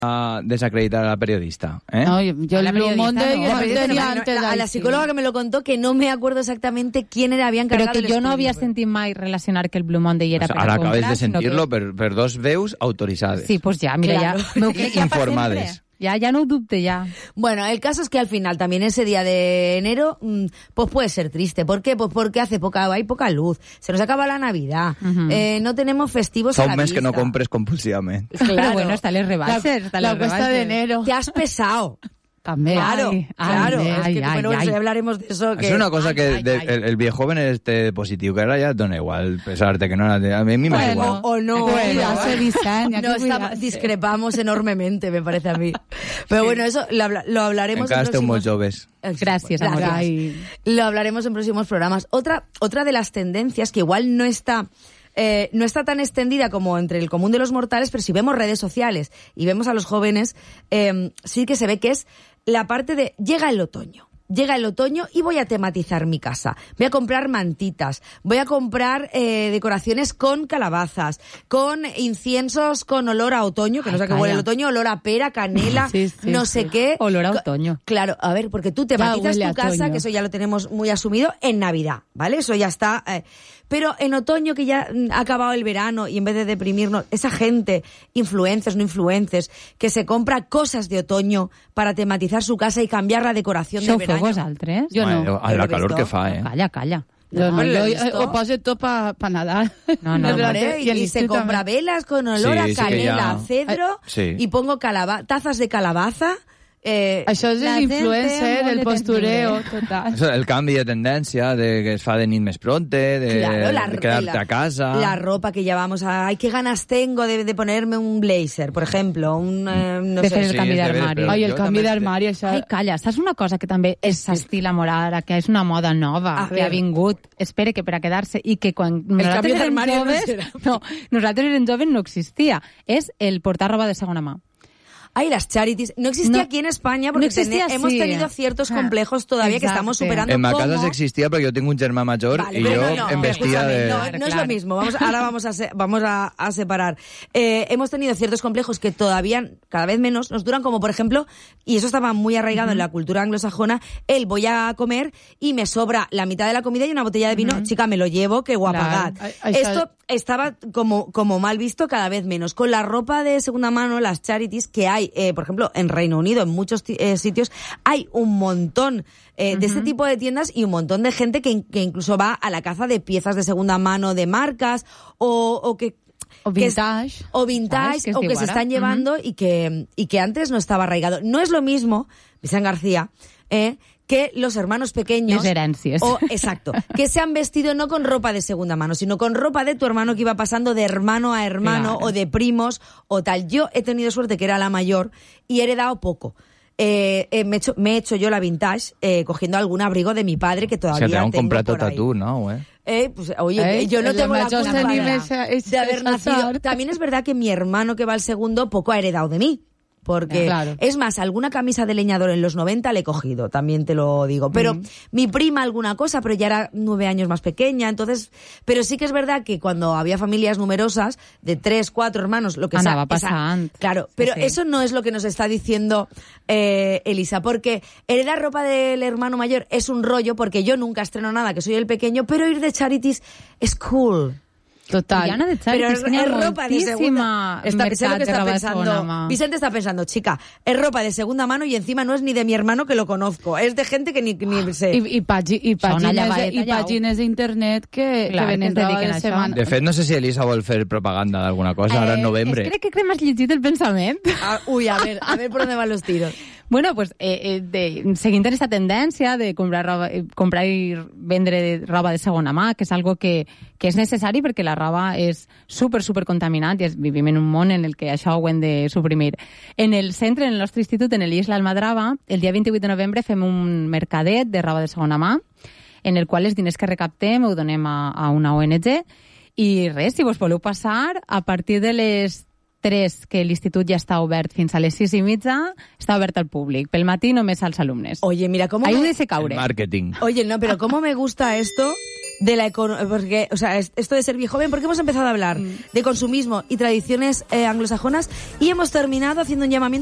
desacreditar a la periodista. No, yo el Blue Monday a la psicóloga que me lo contó, que no me acuerdo exactamente quién era, había encargado. Però que jo no havia sentit mai relacionar que el Blue Monday era per a Ara comprar. acabes de sentir-lo per dos veus autoritzades. Sí, pues ja, mira, Claro. ja. M'ho crec ja Informades. Ya no ho dubte, ya. Bueno, el caso es que al final también ese día de enero pues puede ser triste. ¿Por qué? Pues porque hay poca luz, se nos acaba la Navidad, no tenemos festivos Fa a la un mes vista. que no compres compulsivament. Claro. Pero bueno, está les rebases. la cuesta de enero. Te has pesado. També. Claro, claro. Es que ay, bueno, ya hablaremos de eso. Que... Es una cosa que el viejo joven este positivo, que ahora ya dona igual pesarte, que no a mí me da igual. O no. Cuidarse, Vicent, Discrepamos enormemente, me parece a mí. Pero bueno, eso lo hablaremos Encara esteu molt próximos... joves. Gracias, amor. Lo hablaremos en próximos programas. Otra de las tendencias que igual no está tan extendida como entre el común de los mortales, pero si vemos redes sociales y vemos a los jóvenes, sí que se ve que es la parte de llega el otoño y voy a tematizar mi casa. Voy a comprar mantitas, voy a comprar decoraciones con calabazas, con inciensos con olor a otoño, que no sé qué huele el otoño, olor a pera, canela, no sé qué. Olor a otoño. Claro, a ver, porque tú tematizas tu casa, que eso ya lo tenemos muy asumido, en Navidad, ¿vale? Eso ya está... Pero en otoño, que ya ha acabado el verano, y en vez de deprimirnos, esa gente, influencers, no influencers, que se compra cosas de otoño para tematizar su casa y cambiar la decoración de verano. vosaltres? Jo no. A la calor que fa, Calla. Ho poso tot pa Nadal. No, y se compra velas con olor a canela, a cedro, y pongo tazas de calabaza. Això és influencer, el postureo, total. El canvi de tendència, de que es fa de nit més pronte, de quedarte a casa. La ropa que llevamos. Ay, qué ganas tengo de ponerme un blazer, por ejemplo. No de sé. fer el canvi d'armari. Ai, el canvi d'armari, això... Ai, calla, saps una cosa que també és estil ara, que és una moda nova, que ha vingut, espere que per a quedar-se, i que quan nosaltres érem joves no existia. És el portar roba de segona mà. Ay, las charities. No existía aquí en España porque hemos tenido ciertos complejos todavía que estamos superando. En ma casa existia perquè jo tinc un germà major i jo em vestia de... No es lo mismo. Ahora vamos a separar. Hemos tenido ciertos complejos que todavía, cada vez menos, nos duran, como por ejemplo, y eso estaba muy arraigado en la cultura anglosajona, voy a comer y me sobra la mitad de la comida y una botella de vino, chica, me lo llevo, que guapagat. Esto estaba como mal visto cada vez menos. Con la ropa de segunda mano, las charities que hay, por ejemplo, en Reino Unido, en muchos sitios, hay un montón de este tipo de tiendas y un montón de gente que incluso va a la caza de piezas de segunda mano de marcas o vintage, o que se están llevando y que antes no estaba arraigado. No es lo mismo, Vicent García, que los hermanos pequeños... Les herencias. Exacto. Que se han vestido no con ropa de segunda mano, sino con ropa de tu hermano que iba pasando de hermano a hermano, claro, o de primos o tal. Yo he tenido suerte que era la mayor y he heredado poco. Me he hecho yo la vintage cogiendo algún abrigo de mi padre que todavía tengo por ahí. Se te han comprado tatú, ¿no? Pues, oye, yo no tengo la culpa de haber nacido. También es verdad que mi hermano, que va al segundo, poco ha heredado de mí. Porque, claro, es más, alguna camisa de leñador en los 90 le he cogido, también te lo digo. Pero mi prima alguna cosa, pero ya era 9 años más pequeña, entonces... Pero sí que es verdad que cuando había familias numerosas, de 3, 4 hermanos, lo que sea... Anava passant. Claro, pero sí, eso no es lo que nos está diciendo Elisa, porque heredar ropa del hermano mayor es un rollo, porque yo nunca estreno nada, que soy el pequeño, pero ir de charities es cool. Total. Pero es ropa de segunda. Sé lo que está pensando. Vicente está pensando, chica, es ropa de segunda mano y encima no es ni de mi hermano, que lo conozco. Es de gente que ni sé. I pàgines d'internet que venen roba de setmana. De fet, no sé si Elisa vol fer propaganda d'alguna cosa ara en novembre. Crec que m'has llegit el pensament. Uy, a ver por dónde van los tiros. Bueno, pues seguint en esta tendència de comprar i vendre roba de segona mà, que és algo que és necessari perquè la roba és super contaminant i vivim en un món en el que això ho hem de suprimir. En el centre, en el nostre institut, en l'Isla Almadrava, el dia 28 de novembre fem un mercadet de roba de segona mà, en el qual els diners que recaptem ho donem a una ONG. I res, si vos voleu passar, a partir de les 3, que l'institut ja està obert fins a les 6:30, està obert al públic. Pel matí només als alumnes. Oye, mira cómo... Ahí de se caure. El marketing. Oye, no, pero cómo me gusta esto de la porque, o sea, esto de ser viejo joven, porque hemos empezado a hablar de consumismo y tradiciones anglosajonas y hemos terminado haciendo un llamamiento